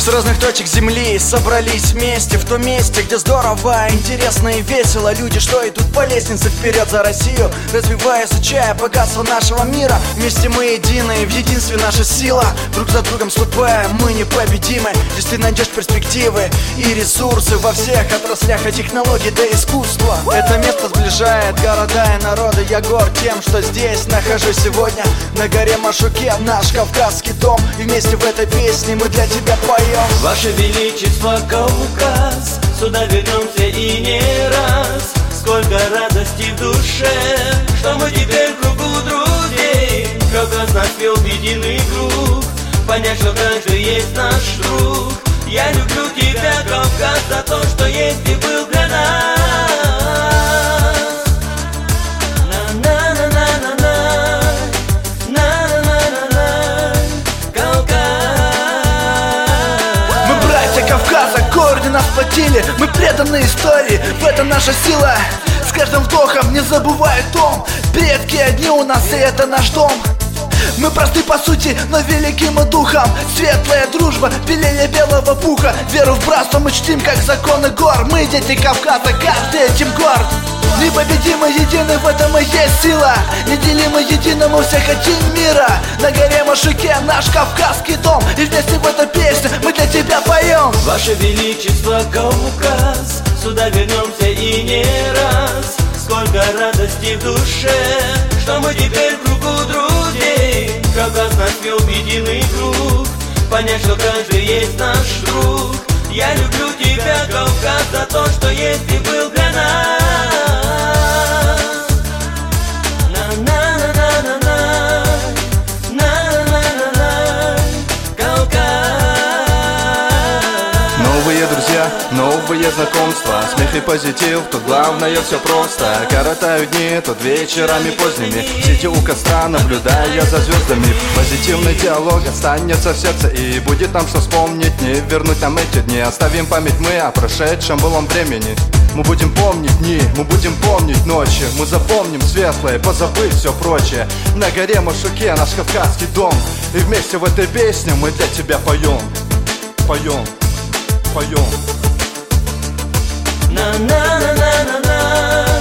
разных точек земли собрались вместе, в том месте, где здорово, интересно и весело. Люди, что идут по лестнице вперед за Россию, развивая, изучая богатство нашего мира. Вместе мы едины, в единстве наша сила. Друг за другом ступая, мы непобедимы. Здесь ты найдешь перспективы и ресурсы во всех отраслях, от технологий до искусства. Это место сближает города и народы. Я горд тем, что здесь нахожусь сегодня, на горе Машуке, наш кавказский дом. И вместе в этой песне мы для тебя поем. Ваше Величество, Кавказ, сюда вернемся и не раз. Сколько радости в душе, что мы теперь в кругу друзей. Кавказ нас вел в единый круг, понять, что каждый есть наш друг. Я люблю тебя, Кавказ, за то, что есть и был для нас. Кавказа, корни нас сплотили, мы преданы истории, в этом наша сила. С каждым вдохом не забывай о том, предки одни у нас, и это наш дом. Мы просты по сути, но велики мы духом. Светлая дружба, белее белого пуха. Веру в братство мы чтим, как законы гор. Мы дети Кавказа, каждый этим горд. Непобедимы, едины, в этом и есть сила. Неделимы, единому всех хотим мира. На горе Машуке наш кавказский дом. И вместе в этой песне мы для тебя поем. Ваше Величество, Кавказ, сюда вернемся и не раз. Сколько радости в душе, что мы теперь в кругу друзей. Кавказ нас вел в единый круг, понять, что каждый есть наш друг. Я люблю тебя, Кавказ, за то, что есть и был для нас. Новые друзья, новые знакомства, смех и позитив, тут главное все просто. Коротаю дни, тут вечерами поздними, сидя у костра, наблюдая за звездами. Позитивный диалог останется в сердце, и будет нам что вспомнить, не вернуть нам эти дни. Оставим память мы о прошедшем былом времени. Мы будем помнить дни, мы будем помнить ночи. Мы запомним светлое, позабыть все прочее. На горе Машуке наш кавказский дом. И вместе в этой песне мы для тебя поем. Поем, поем. На-на-на-на-на-на.